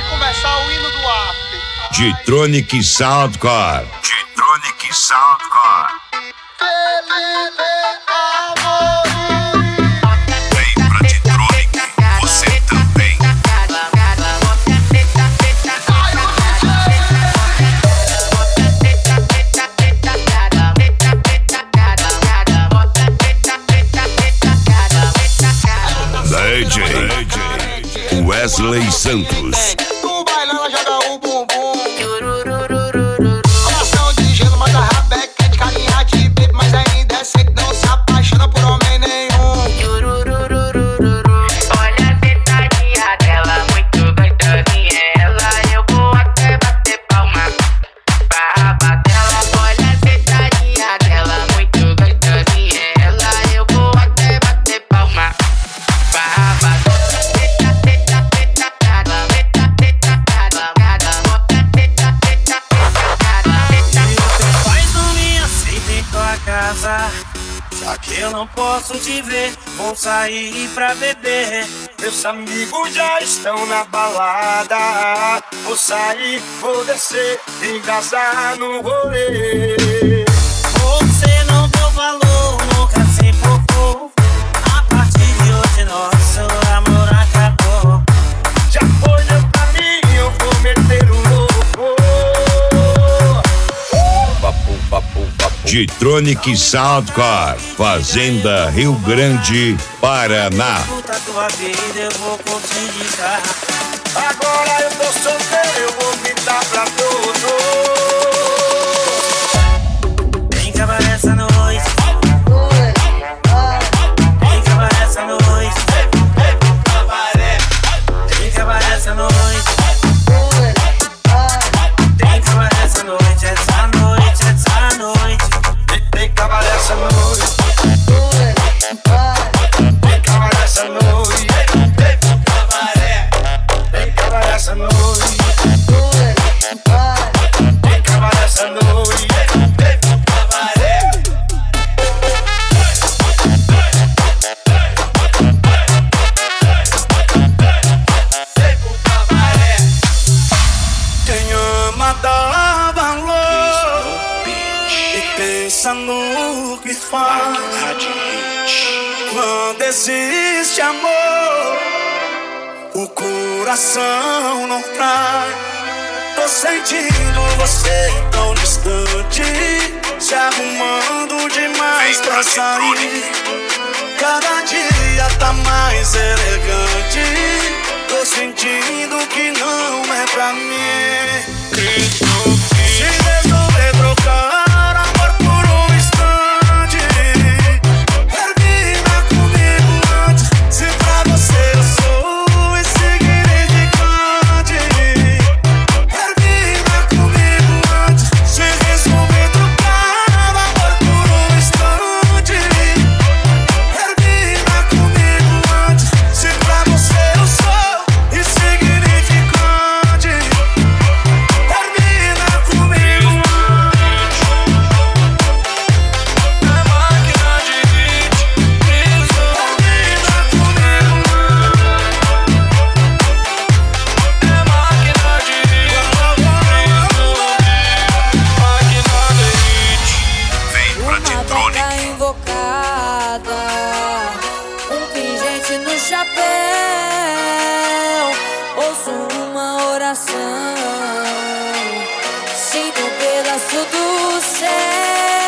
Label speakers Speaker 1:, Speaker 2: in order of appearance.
Speaker 1: começar o hino do after.
Speaker 2: G-Tronic Soundcore. G-Tronic Soundcore. Vem pra G-Tronic, você também. DJ Wesley Santos.
Speaker 1: No baile ela joga o bumbum. Coração de gelo, manda rabeca de carinha de bebê, mas ainda é seco, não se apaixona por homem nenhum.
Speaker 3: Olha a detalhinha dela, muito gostosinha ela. Eu vou até bater palma pra batela. Olha a detalhinha dela, muito gostosinha ela. Eu vou até bater palma pra batela.
Speaker 4: Já que eu não posso te ver, vou sair pra beber. Meus amigos já estão na balada. Vou sair, vou descer, engasar no rolê. Você não deu valor, nunca se importou. A partir de hoje nosso amor acabou. Já foi meu caminho, eu vou meter o louco.
Speaker 2: G-Tronic Soundcore, Fazenda Rio Grande, Paraná.
Speaker 4: Puta tua vida, eu vou continuar. Agora eu tô solteiro, eu vou gritar pra todos. Vem cabaré essa noite. Vem cabaré essa noite. Vem cabaré essa noite. Tem cabaré essa noite, essa noite, essa noite. Tem cabaré essa noite. Tem cabaré essa noite. Tem cabaré essa noite. Tem cabaré essa noite. Quem ama dá valor e pensa no que faz. Quando existe amor, o coração não trai. Tô sentindo você tão distante, se arrumando demais pra sair. Cada dia tá mais elegante. Tô sentindo que não é pra mim. Se resolver trocar amor por um instante, termina comigo antes. Se pra você eu sou insignificante, termina comigo antes. Se resolver trocar amor por um instante, termina comigo antes. Se pra você eu sou insignificante, termina comigo antes. É máquina de hit, termina comigo antes. É máquina de hit, máquina de hit.
Speaker 2: Vem pra
Speaker 5: Uma
Speaker 2: G-Tronic.
Speaker 5: boca invocada, um pingente no chapéu. Ouço uma oração, sinto um pedaço do céu.